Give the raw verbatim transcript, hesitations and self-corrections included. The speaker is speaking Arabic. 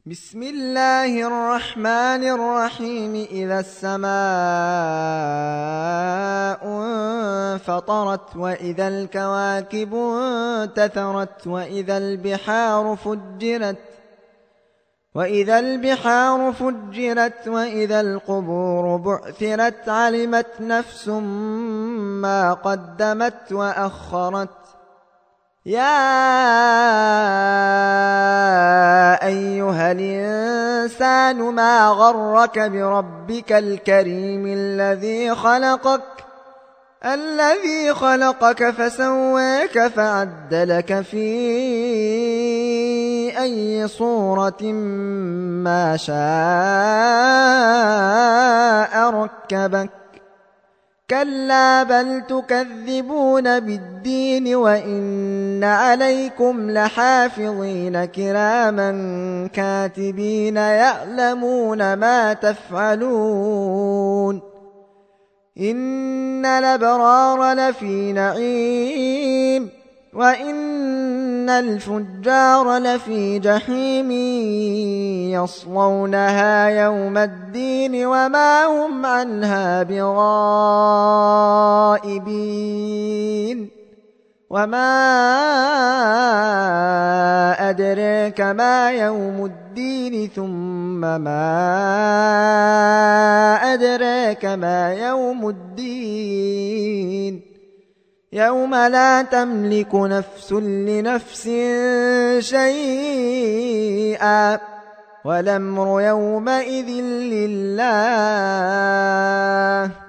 بسم الله الرحمن الرحيم. إذا السماء انفطرت وإذا الكواكب انتثرت وإذا البحار فجرت وإذا البحار فجرت وإذا القبور بعثرت علمت نفس ما قدمت وأخرت. يا أيها الإنسان ما غرك بربك الكريم الذي خلقك الذي خلقك فسواك فعدلك في أي صورة ما شاء ركبك. كلا بل تكذبون بالدين وإن عليكم لحافظين كراما كاتبين يعلمون ما تفعلون. إن الأبرار لفي نعيم وإن الفجار لفي جحيم يصلونها يوم الدين وما هم عنها بغائبين. وما أدريك ما يوم الدين ثم ما أدريك ما يوم الدين يوم لا تملك نفس لنفس شيئا والأمر يومئذ لله.